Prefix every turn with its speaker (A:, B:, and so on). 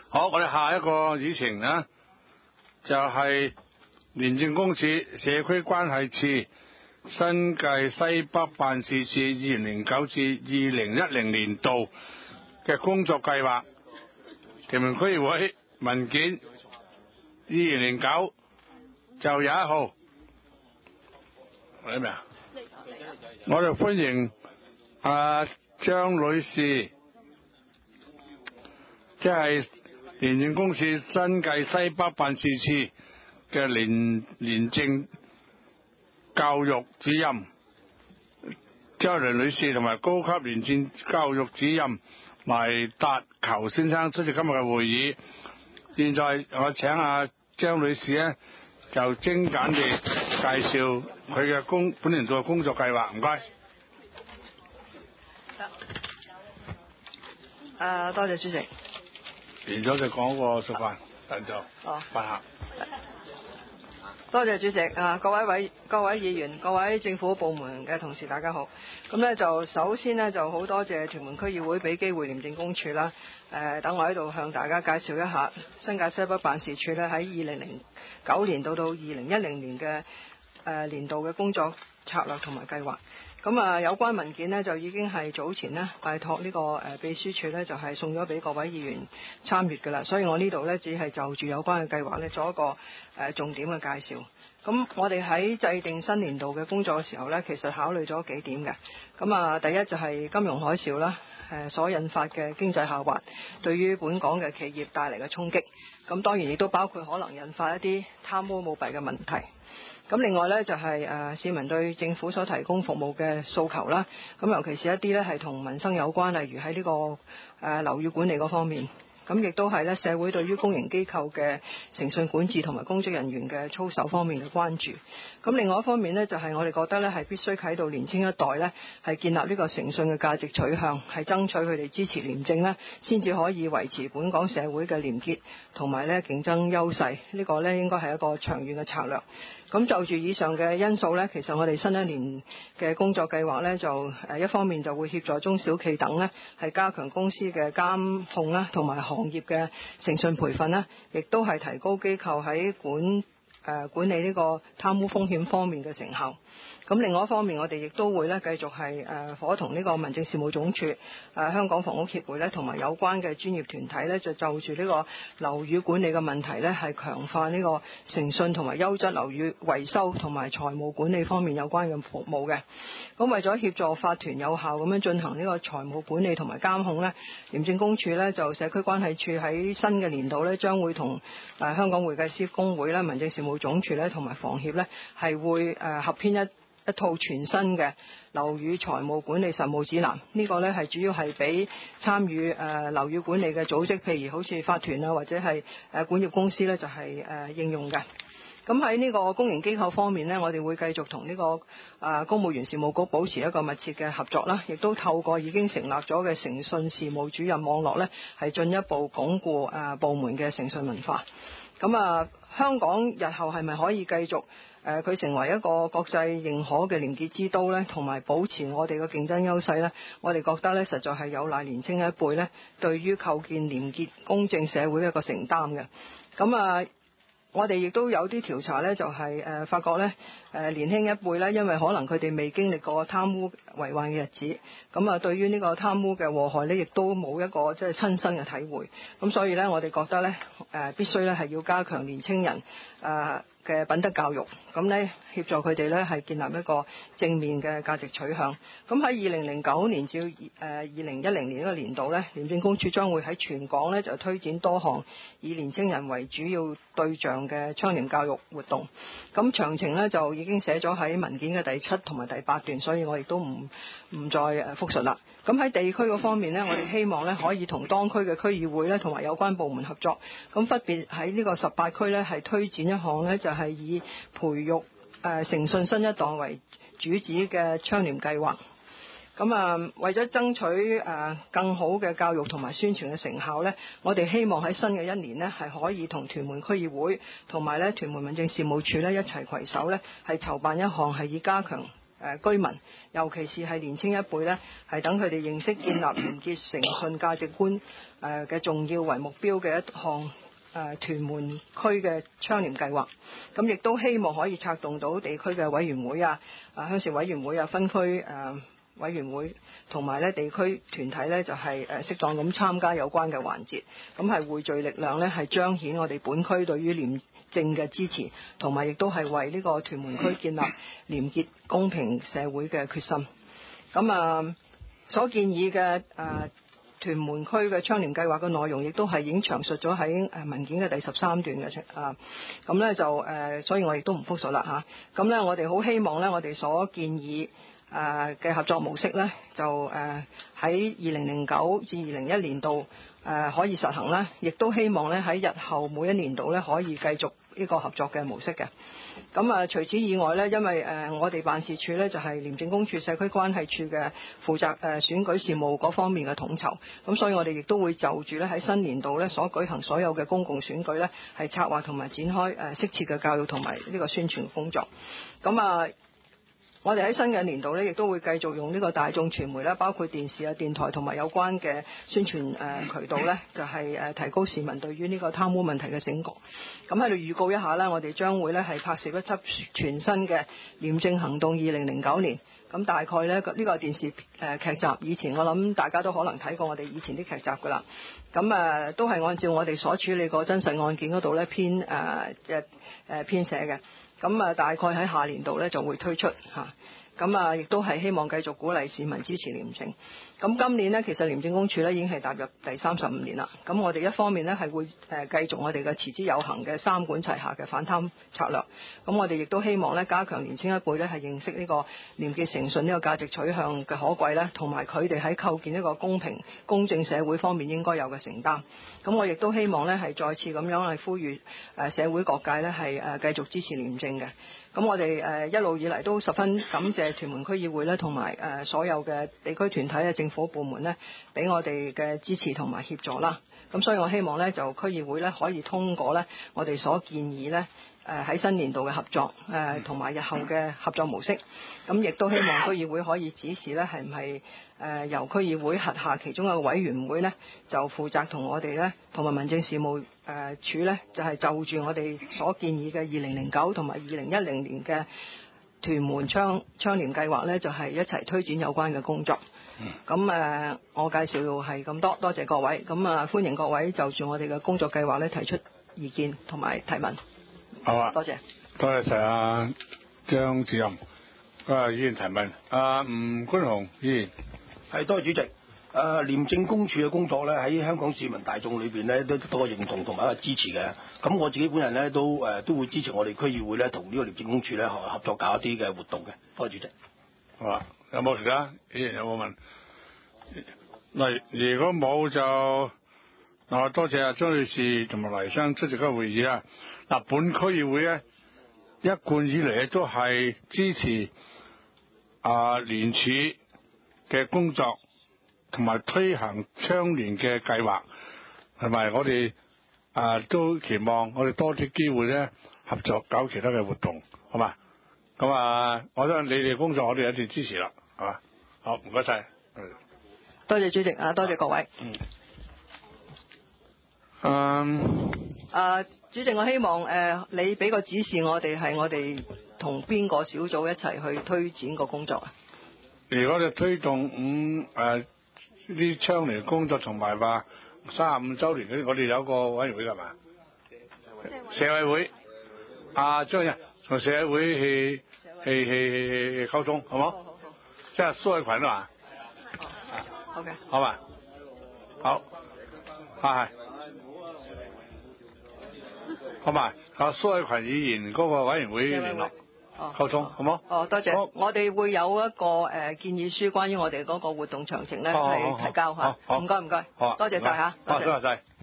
A: 好，我哋下一個議程呢，就係廉政公署社區關係處新界西北辦事處2009至2010年度嘅工作計劃，屯門區議會文件2009就21號，係咩啊？我哋歡迎張女士，即係廉政公署新界西北辦事處嘅廉政教育主任張良女士同埋高級廉政教育主任黎達球先生出席今日嘅會議。現在我請張女士呢，就精簡地介紹佢嘅本年度嘅工作計劃，唔該。
B: 多謝主席。
A: 完咗就講個食飯，等就飯客。
B: 多謝主席各位議員、各位政府部門嘅同事，大家好。咁呢就首先呢，就好多謝屯門區議會俾機會廉政公署啦。等我喺度向大家介紹一下新界西北辦事處呢喺2009年到2010年嘅年度嘅工作策略同埋計劃。咁有關文件呢，就已經係早前呢拜託呢個秘書處呢，就係送咗俾各位議員參閱㗎啦，所以我呢度呢，只係就住有關嘅計劃呢，做一個重點嘅介紹。咁我哋喺制定新年度嘅工作嘅時候呢，其實考慮咗幾點嘅。咁第一就係金融海嘯啦，所引發嘅經濟下滑對於本港嘅企業帶嚟嘅衝擊。咁當然亦都包括可能引發一啲貪污舞弊嘅問題。咁另外呢，就係市民對政府所提供服務嘅訴求啦，咁尤其是一啲呢係同民生有關，例如喺呢個樓宇管理嗰方面，咁亦都係呢社會對於公營機構嘅誠信管治同埋公職人員嘅操守方面嘅關注。咁另外一方面呢，就係我哋覺得呢係必須啟導年青一代呢係建立呢個誠信嘅價值取向，係爭取佢哋支持廉政呢先至可以維持本港社會嘅廉潔同埋呢競爭優勢。呢個呢應該係一個長遠嘅策略。咁就住以上嘅因素呢，其實我哋新一年嘅工作計劃呢，就一方面就會協助中小企等呢係加強公司嘅監控啦，同埋行業嘅誠信培訓啦，亦都係提高機構喺管理呢個貪污風險方面嘅成效。咁另外一方面，我哋亦都會呢繼續係夥同呢個民政事務總署、香港房屋協會呢同埋有關嘅專業團體呢，就住呢個樓宇管理嘅問題呢，係強化呢個誠信同埋優質樓宇維修同埋財務管理方面有關嘅服務嘅。咁為咗協助法團有效咁樣進行呢個財務管理同埋監控呢，廉政公署呢就社區關係處喺新嘅年度呢，將會同香港會計師公會啦、民政事務總署呢同埋房協呢，係會合編一套全新嘅樓宇財務管理實務指南。呢個呢係主要係俾參與樓宇管理嘅組織，譬如好似法團啊，或者係管業公司呢，就係應用嘅。咁喺呢個公營機構方面呢，我哋會繼續同呢個公務員事務局保持一個密切嘅合作啦，亦都透過已經成立咗嘅誠信事務主任網絡呢，係進一步鞏固部門嘅誠信文化。咁香港日後係咪可以繼續佢成為一個國際認可嘅廉潔之都呢，同埋保持我哋嘅競爭優勢呢？我哋覺得呢，實在係有賴年青一輩呢對於構建廉潔公正社會嘅一個承擔嘅。咁我哋亦都有啲調查呢，就係發覺呢年輕一輩呢，因為可能佢哋未經歷過貪污為患嘅日子，咁對於呢個貪污嘅禍害呢，亦都冇一個即係親身嘅體會。咁所以呢，我哋覺得呢必須呢係要加強年青人嘅品德教育，咁呢協助佢哋呢係建立一個正面嘅價值取向。咁喺2009年至2010年呢個年度呢，廉政公署將會喺全港呢就推展多項以年青人為主要對象嘅倡廉教育活動。咁詳情呢就已經寫咗喺文件嘅第7同埋第8段，所以我亦都唔再複述啦。咁喺地區嗰方面呢，我哋希望呢可以同當區嘅區議會呢同埋有關部門合作，咁分別喺呢個18區呢係推展一項呢就係以培育誠信新一代為主旨嘅倡廉計劃。咁為咗爭取更好嘅教育同埋宣傳嘅成效呢，我哋希望喺新嘅一年呢係可以同屯門區議會同埋呢屯門民政事務處呢一齊攜手呢係籌辦一項係以加強居民，尤其是係年青一輩呢，係等佢哋認識建立廉潔誠信價值觀嘅重要為目標嘅一項屯門區嘅倡廉計劃。咁亦都希望可以策動到地區嘅委員會鄉事委員會分區委員會同埋咧地區團體咧，就係適當咁參加有關嘅環節，咁係匯聚力量咧，係彰顯我哋本區對於廉政嘅支持，同埋亦都係為呢個屯門區建立廉潔公平社會嘅決心。咁所建議嘅屯門區嘅倡廉計劃嘅內容，亦都係已經詳述咗喺文件嘅第13段嘅咁咧就所以我亦都唔複述啦嚇。咁咧我哋好希望咧，我哋所建議嘅合作模式咧，就喺2009至2021年度可以實行啦，亦都希望咧喺日後每一年度咧可以繼續呢個合作嘅模式嘅。咁除此以外咧，因為我哋辦事處咧就係廉政公署社區關係處嘅負責選舉事務嗰方面嘅統籌，咁所以我哋亦都會就住咧喺新年度咧所舉行所有嘅公共選舉咧，係策劃同埋展開適切嘅教育同埋呢個宣傳工作。咁我哋喺新嘅年度咧，亦都會繼續用呢個大眾傳媒啦，包括電視電台同埋有關嘅宣傳渠道咧，就係提高市民對於呢個貪污問題嘅醒覺。咁喺度預告一下啦，我哋將會咧係拍攝一輯全新嘅廉政行動2009年。咁大概咧呢個電視劇集，以前我諗大家都可能睇過我哋以前啲劇集噶啦。咁都係按照我哋所處理過真實案件嗰度咧編寫嘅。咁大概喺下年度咧就會推出嚇。咁亦都係希望繼續鼓勵市民支持廉政。咁今年呢，其實廉政公署咧已經係踏入第35年啦。咁我哋一方面呢，係會繼續我哋嘅持之有恆嘅三管齊下嘅反貪策略。咁我哋亦都希望咧加強年青一輩咧係認識呢個廉潔誠信呢個價值取向嘅可貴咧，同埋佢哋喺構建一個公平公正社會方面應該有嘅承擔。咁我亦都希望咧係再次咁樣係呼籲社會各界咧係繼續支持廉政嘅。咁我哋一路以嚟都十分感謝屯門區議會咧，同埋所有嘅地區團體嘅政府部門咧，俾我哋嘅支持同埋協助啦。咁所以我希望咧，就區議會咧可以通過咧我哋所建議咧喺新年度嘅合作同埋日後嘅合作模式。咁亦都希望區議會可以指示咧係唔係由區議會轄下其中一個委員會咧就負責同我哋咧同埋民政事務處咧就係就住我哋所建議嘅2009同埋2010年嘅屯門倡廉計劃咧，就係一齊推展有關嘅工作。咁我介紹係咁多，多謝各位。咁歡迎各位就住我哋嘅工作計劃咧提出意見同埋提問。
A: 好啊，
B: 多謝。
A: 多謝晒張主任。議員提問。吳觀雄議員。
C: 係，多謝主席。廉政公署嘅工作咧，喺香港市民大眾裏邊咧都得到個認同同埋一個支持嘅。咁我自己本人咧都會支持我哋區議會咧同呢個廉政公署咧合作搞一啲嘅活動嘅。多謝主席。
A: 好啊，有冇時間？議員有冇問？嗱，如果冇就多謝張女士同埋黎生出席嗰個會議啦。嗱，本區議會咧一貫以嚟咧都係支持廉署嘅工作。同埋推行倡廉嘅計劃，同埋我哋都期望我哋多啲機會咧合作搞其他嘅活動，好嘛？咁我相信你哋工作我哋一定支持啦，係嘛？好，唔該晒。
B: 多謝主席多謝各位。主席，我希望你俾個指示我哋，係我哋同邊個小組一齊去推展個工作啊？
A: 如果你推動啲倡廉工作同埋話35週年嗰啲，我哋有個委員會㗎嘛？社委會張人同社委會去溝通，好冇？即係蘇偉群啊嘛。
B: OK。
A: 好嘛？好。係。好嘛？蘇偉群議員嗰個委員會聯絡。溝通好冇？
B: 多謝。我哋會有一個建議書，關於我哋嗰個活動詳情咧係提交嚇。唔該。
A: 好，
B: 多謝晒嚇。
A: 多謝晒。